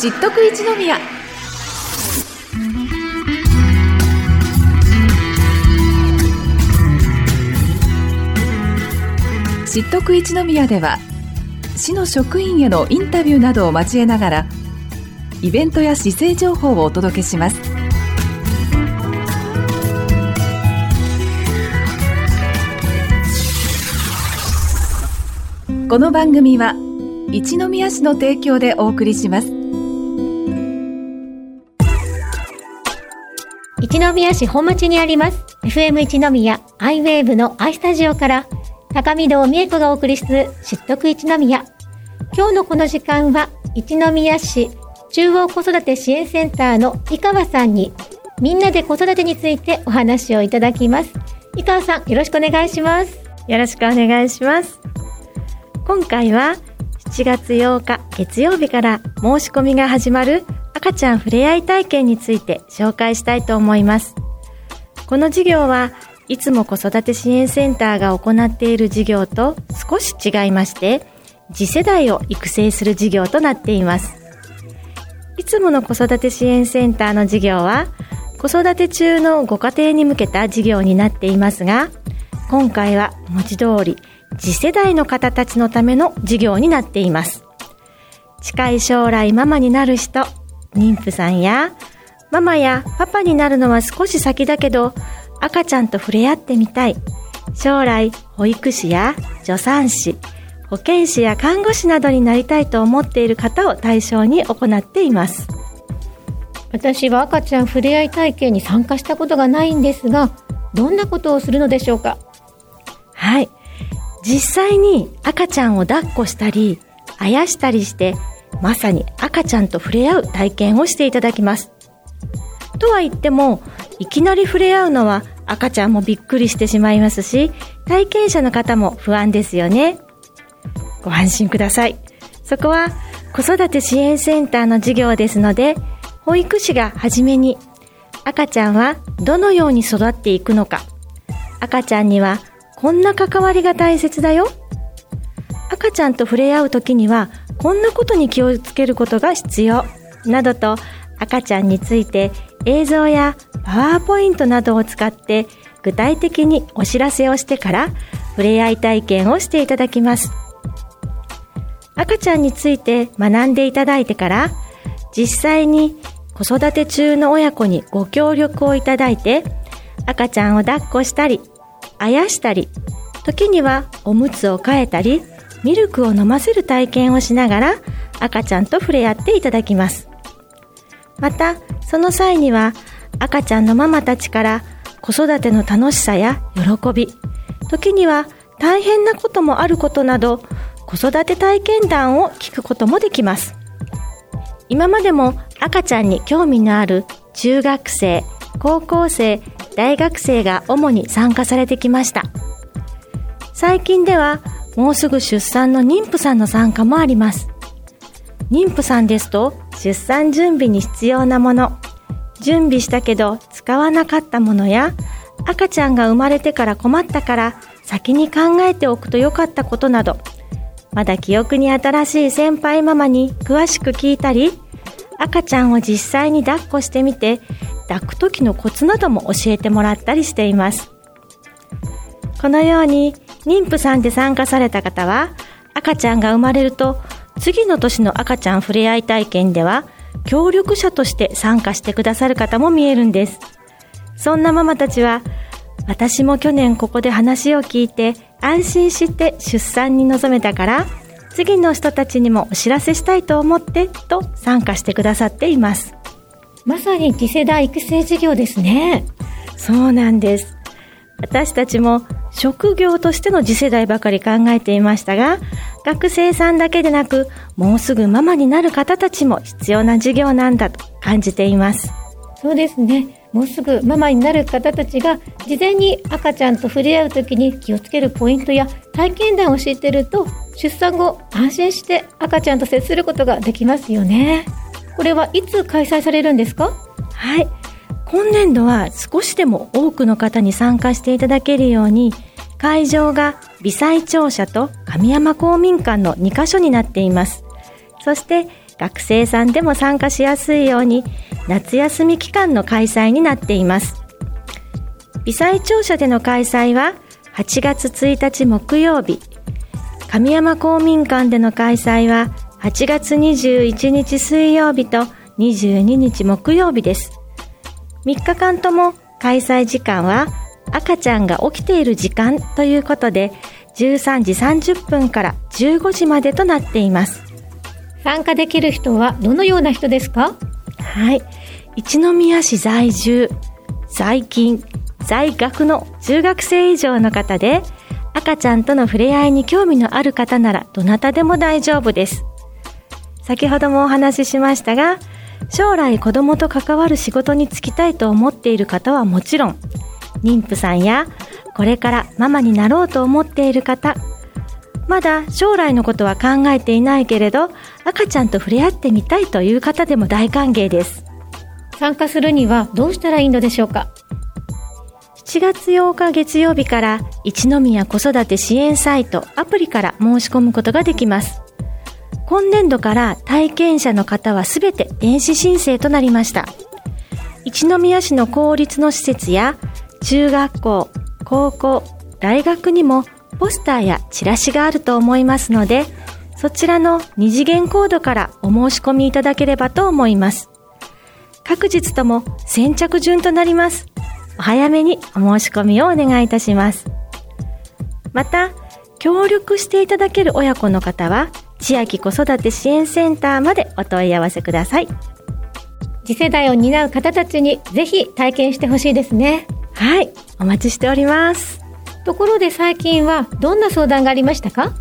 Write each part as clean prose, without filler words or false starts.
知っとく一宮。知っとく一宮では、市の職員へのインタビューなどを交えながらイベントや市政情報をお届けします。この番組は一宮市の提供でお送りします。 一宮市本町にあります FM 一宮アイウェーブのアイスタジオから高見堂美恵子がお送りする知っとく一宮。今日のこの時間は一宮市中央子育て支援センターの井川さんにみんなで子育てについてお話をいただきます。井川さん、よろしくお願いします。 よろしくお願いします。今回は7月8日月曜日から申し込みが始まる赤ちゃんふれあい体験について紹介したいと思います。この授業はいつも子育て支援センターが行っている授業と少し違いまして、次世代を育成する授業となっています。いつもの子育て支援センターの授業は子育て中のご家庭に向けた授業になっていますが、今回は文字通り次世代の方たちのための授業になっています。近い将来ママになる人、妊婦さんやママやパパになるのは少し先だけど赤ちゃんと触れ合ってみたい、将来保育士や助産師、保健師や看護師などになりたいと思っている方を対象に行っています。 私は赤ちゃんふれあい体験に参加したことがないんですが、どんなことをするのでしょうか？ はい、実際に赤ちゃんを抱っこしたりあやしたりして、まさに赤ちゃんと触れ合う体験をしていただきます。とは言ってもいきなり触れ合うのは赤ちゃんもびっくりしてしまいますし、体験者の方も不安ですよね。ご安心ください。そこは子育て支援センターの授業ですので、保育士がはじめに赤ちゃんはどのように育っていくのか、赤ちゃんにはこんな関わりが大切だよ、赤ちゃんと触れ合うときにはこんなことに気をつけることが必要などと、赤ちゃんについて映像やパワーポイントなどを使って具体的にお知らせをしてから触れ合い体験をしていただきます。赤ちゃんについて学んでいただいてから、実際に子育て中の親子にご協力をいただいて、赤ちゃんを抱っこしたりあやしたり、時にはおむつを替えたりミルクを飲ませる体験をしながら赤ちゃんと触れ合っていただきます。またその際には赤ちゃんのママたちから子育ての楽しさや喜び、時には大変なこともあることなど子育て体験談を聞くこともできます。今までも赤ちゃんに興味のある中学生、高校生、大学生が主に参加されてきました。最近ではもうすぐ出産の妊婦さんの参加もあります。妊婦さんですと出産準備に必要なもの、準備したけど使わなかったものや、赤ちゃんが生まれてから困ったから先に考えておくとよかったことなど、まだ記憶に新しい先輩ママに詳しく聞いたり、赤ちゃんを実際に抱っこしてみて抱く時のコツなども教えてもらったりしています。このように妊婦さんで参加された方は、赤ちゃんが生まれると次の年の赤ちゃんふれあい体験では協力者として参加してくださる方も見えるんです。そんなママたちは、私も去年ここで話を聞いて安心して出産に臨めたから、次の人たちにもお知らせしたいと思ってと参加してくださっています。 まさに次世代育成事業ですね。 そうなんです。私たちも職業としての次世代ばかり考えていましたが、学生さんだけでなくもうすぐママになる方たちも必要な授業なんだと感じています。 そうですね。もうすぐママになる方たちが事前に赤ちゃんと触れ合うときに気をつけるポイントや体験談を教えていると、出産後安心して赤ちゃんと接することができますよね。これはいつ開催されるんですか？ はい、今年度は少しでも多くの方に参加していただけるように、会場が微細庁舎と神山公民館の2カ所になっています。そして学生さんでも参加しやすいように夏休み期間の開催になっています。微細庁舎での開催は8月1日木曜日、神山公民館での開催は8月21日水曜日と22日木曜日です。3日間とも開催時間は赤ちゃんが起きている時間ということで13時30分から15時までとなっています。 参加できる人はどのような人ですか？ はい。一宮市在住、在勤、在学の中学生以上の方で、赤ちゃんとの触れ合いに興味のある方ならどなたでも大丈夫です。先ほどもお話ししましたが、将来子供と関わる仕事に就きたいと思っている方はもちろん、妊婦さんやこれからママになろうと思っている方、まだ将来のことは考えていないけれど赤ちゃんと触れ合ってみたいという方でも大歓迎です。 参加するにはどうしたらいいのでしょうか？ 7月8日月曜日から一宮子育て支援サイトアプリから申し込むことができます。今年度から体験者の方はすべて電子申請となりました。一宮市の公立の施設や中学校、高校、大学にもポスターやチラシがあると思いますので、そちらの二次元コードからお申し込みいただければと思います。各日とも先着順となります。お早めにお申し込みをお願いいたします。また、協力していただける親子の方は、千秋子育て支援センターまでお問い合わせください。 次世代を担う方たちにぜひ体験してほしいですね。 はい、お待ちしております。 ところで最近はどんな相談がありましたか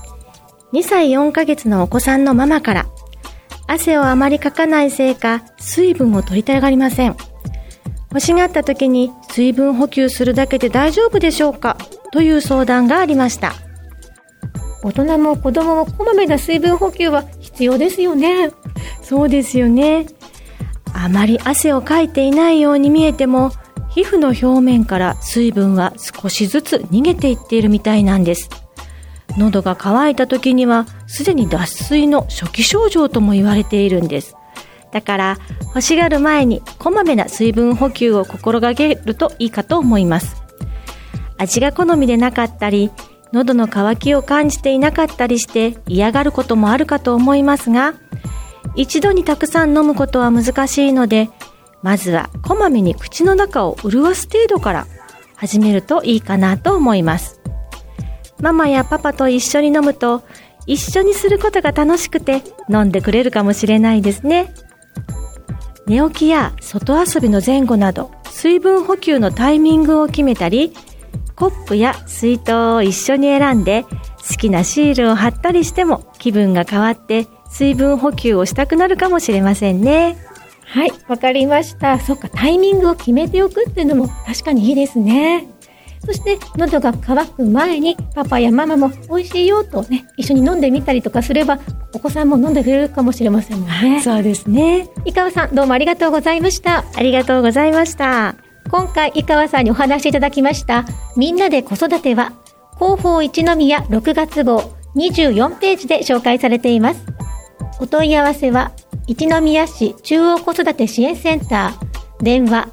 ？2歳4ヶ月のお子さんのママから、汗をあまりかかないせいか水分を取りたがりません。欲しがった時に水分補給するだけで大丈夫でしょうか？という相談がありました。 大人も子供もこまめな水分補給は必要ですよね。 そうですよね。あまり汗をかいていないように見えても、皮膚の表面から水分は少しずつ逃げていっているみたいなんです。喉が渇いた時にはすでに脱水の初期症状とも言われているんです。だから欲しがる前にこまめな水分補給を心がけるといいかと思います。味が好みでなかったり、喉の渇きを感じていなかったりして嫌がることもあるかと思いますが、一度にたくさん飲むことは難しいので、まずはこまめに口の中を潤す程度から始めるといいかなと思います。ママやパパと一緒に飲むと、一緒にすることが楽しくて飲んでくれるかもしれないですね。寝起きや外遊びの前後など、水分補給のタイミングを決めたり、コップや水筒を一緒に選んで好きなシールを貼ったりしても気分が変わって水分補給をしたくなるかもしれませんね。 はい、わかりました。そっか、タイミングを決めておくっていうのも確かにいいですね。そして喉が渇く前にパパやママも美味しいよとね、一緒に飲んでみたりとかすればお子さんも飲んでくれるかもしれませんもんね。 そうですね。 井川さん、どうもありがとうございました。 ありがとうございました。 今回井川さんにお話しいただきましたみんなで子育ては広報一宮6月号24ページで紹介されています。お問い合わせは一宮市中央子育て支援センター、電話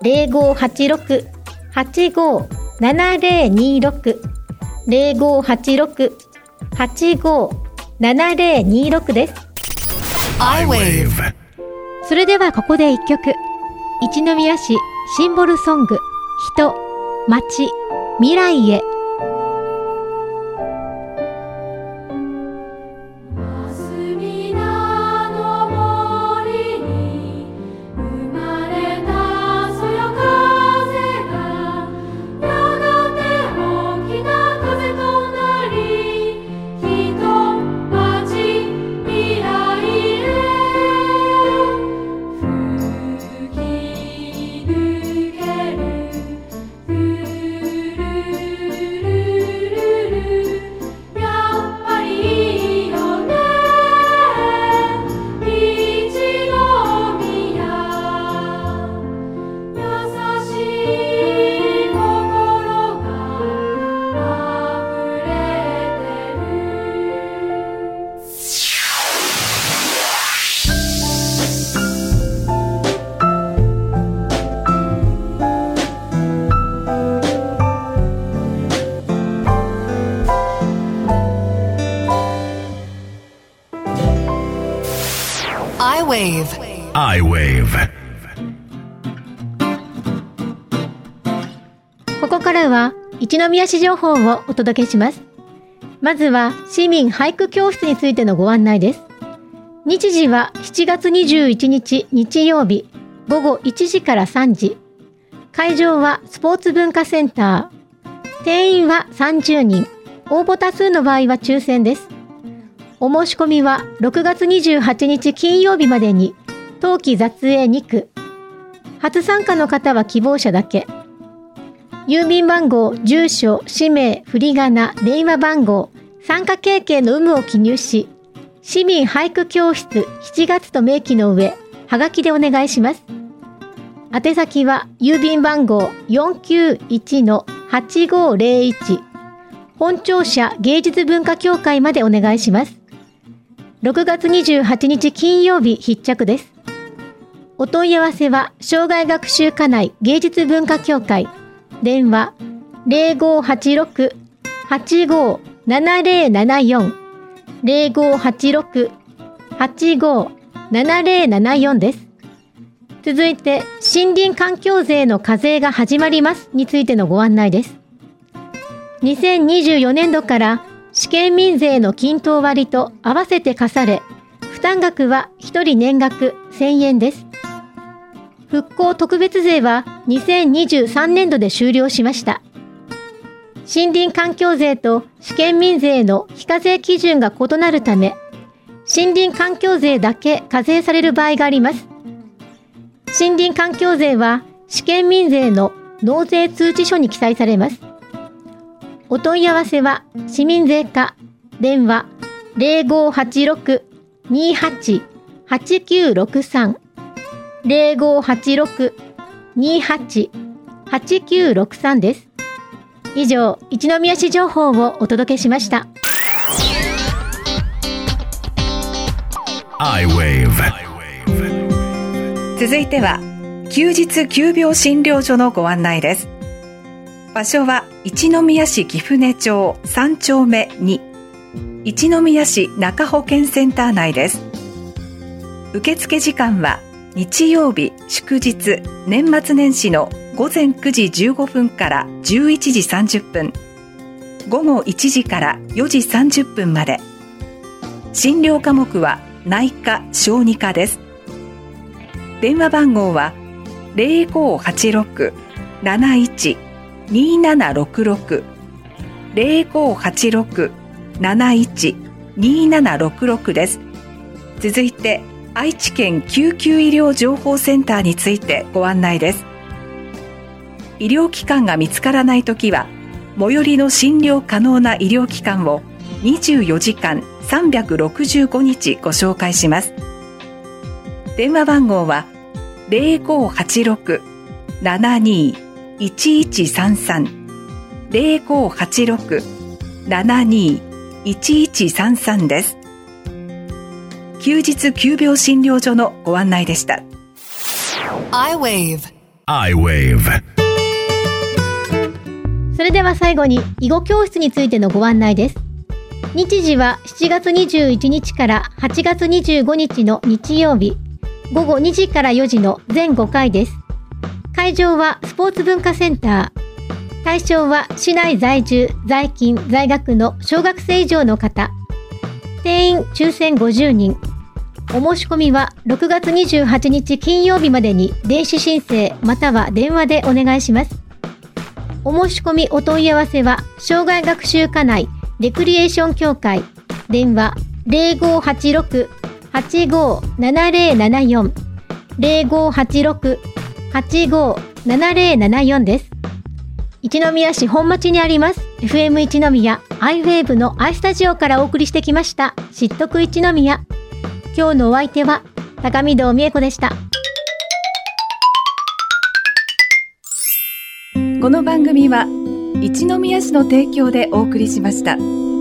0586-857026 0586-857026 です。それではここで一曲、一宮市シンボルソング、人、街、未来へ。 I-Wave。 ここからは一宮市情報をお届けします。まずは市民俳句教室についてのご案内です。日時は7月21日日曜日午後1時から3時。会場はスポーツ文化センター。定員は30人。応募多数の場合は抽選です。お申し込みは6月28日金曜日までに冬季雑営2区。初参加の方は希望者だけ。郵便番号、住所、氏名、振り仮名、電話番号、参加経験の有無を記入し、市民俳句教室7月と明記の上、はがきでお願いします。宛先は郵便番号 491-8501 本庁舎芸術文化協会までお願いします。6月28日金曜日必着です。お問い合わせは障害学習課内芸術文化協会電話 0586-857074 0586-857074 です。続いて森林環境税の課税が始まりますについてのご案内です。2024年度から試験民税の均等割と合わせて課され、負担額は1人年額1000円です。復興特別税は2023年度で終了しました。森林環境税と試験民税の非課税基準が異なるため、森林環境税だけ課税される場合があります。森林環境税は試験民税の納税通知書に記載されます。お問い合わせは市民税課電話 0586-28-8963 0586-28-8963 です。以上、一宮市情報をお届けしました。 I-Wave。 続いては休日急病診療所のご案内です。場所は一宮市貴船町3丁目2一宮市中保健センター内です。受付時間は日曜日祝日年末年始の午前9時15分から11時30分午後1時から4時30分まで。診療科目は内科小児科です。電話番号は 0586-71-2766 0586-71-2766 です。続いて愛知県救急医療情報センターについてご案内です。医療機関が見つからないときは最寄りの診療可能な医療機関を24時間365日ご紹介します。電話番号は 0586-72-1133 0586-72-1133 です。休日急病診療所のご案内でした。 I-Wave。 それでは最後に囲碁教室についてのご案内です。日時は7月21日から8月25日の日曜日午後2時から4時の全5回です。会場はスポーツ文化センター。対象は市内在住、在勤、在学の小学生以上の方。定員抽選50人。お申し込みは6月28日金曜日までに電子申請または電話でお願いします。お申し込みお問い合わせは障害学習課内レクリエーション協会電話 0586-857074 0586-857074 です。一宮市本町にあります FM 一宮 I-Wave の I スタジオからお送りしてきました知っとく一宮。今日のお相手は高見堂美恵子でした。 この番組は一宮市の提供でお送りしました。